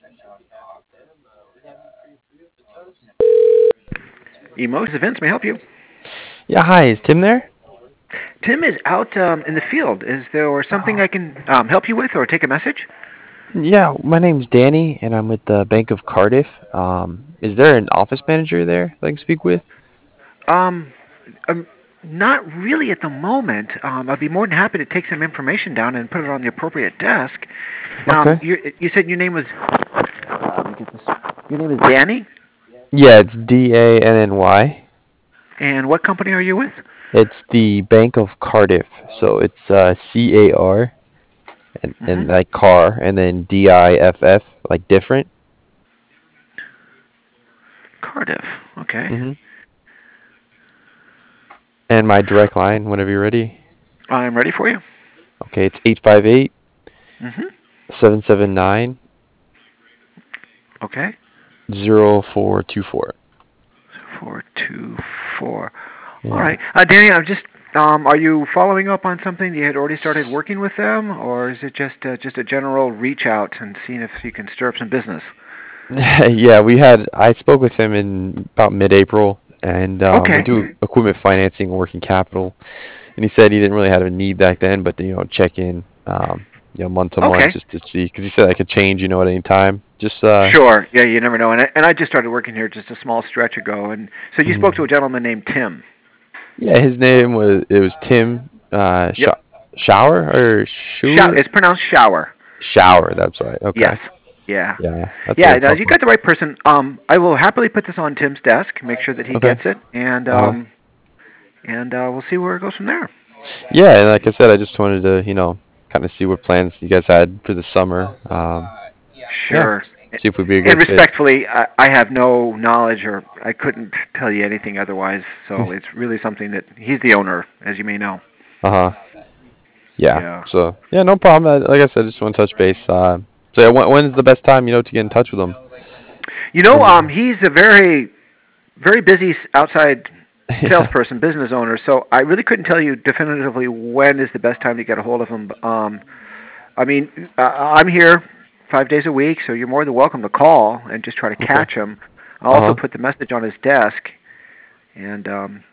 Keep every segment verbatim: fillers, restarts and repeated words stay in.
Emo's events may help you. Yeah, hi, is Tim there? Tim is out um, in the field. Is there something I can um, help you with or take a message? Yeah, my name's Danny, and I'm with the Bank of Cardiff. Um, is there an office manager there that I can speak with? Um, um, Not really at the moment. Um, I'd be more than happy to take some information down and put it on the appropriate desk. Um, Okay. you you said your name was uh, let me get this. Your name is Danny, Yeah, it's D A N N Y. and what company are you with? It's the Bank of Cardiff. So it's uh, C A R and, Hmm. and like car, and then D I F F, like different. Cardiff. Okay. hmm And my direct line, whenever you're ready. I'm ready for you. Okay, it's eight five eight, Hmm. seven seven nine, Okay. zero four two four. Four two four. All Yeah. right, uh, Danny. I'm just. Um, are you following up on something you had already started working with them, or is it just uh, just a general reach out and seeing if you can stir up some business? Yeah, we had I spoke with him in about mid-April, and um, we Okay. do equipment financing and working capital. And he said he didn't really have a need back then, but you know, check in, um, you know, month to month Okay. just to see, because he said I could change, you know, at any time. Just uh, Sure. Yeah, you never know. And I, and I just started working here just a small stretch ago. And so you spoke to mhm. a gentleman named Tim. Yeah, his name was it was Tim uh, Sh Yep. Shower or Shower. Schuler It's pronounced shower. Shower. That's right. Yes. Okay. Yeah. Yeah, that's Yeah. a No, tough you one. got the right person. Um, I will happily put this on Tim's desk. Make sure that he Okay. gets it, and Uh-huh. um, and uh, we'll see where it goes from there. Yeah, and like I said, I just wanted to, you know, kind of see what plans you guys had for the summer. Um, yeah, Sure. see if we'd be a And great fit. respectfully, I, I have no knowledge, or I couldn't tell you anything otherwise. So it's really something that he's the owner, as you may know. Uh-huh. Yeah. Yeah. So yeah, no problem. Uh, Like I said, just want to touch base. Uh, so yeah, when, when's the best time, you know, to get in touch with them? You know, When um, you- he's a very, very busy s- outside yeah. salesperson, business owner. So I really couldn't tell you definitively when is the best time to get a hold of him. Um, I mean, uh, I'm here five days a week, so you're more than welcome to call and just try to Okay. catch him. I'll also Uh-huh. put the message on his desk, and um,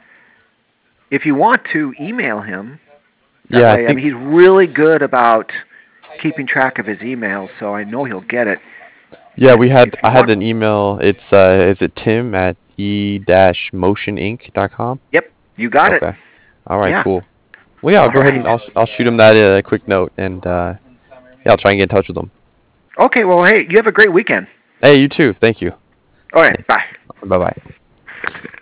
if you want to email him, that Yeah, I way, I think mean, he's really good about keeping track of his emails, so I know he'll get it. yeah, we And if had you I had want, an email. It's uh is it Tim at e dash motion inc dot com? yep, you got it. Okay. All right, Yeah. cool. Well, yeah, I'll All go ahead right. and I'll sh- I'll shoot him that uh, quick note, and uh yeah, I'll try and get in touch with him. Okay. Well, hey, you have a great weekend. Hey, you too. Thank you. All right. Bye. Bye bye.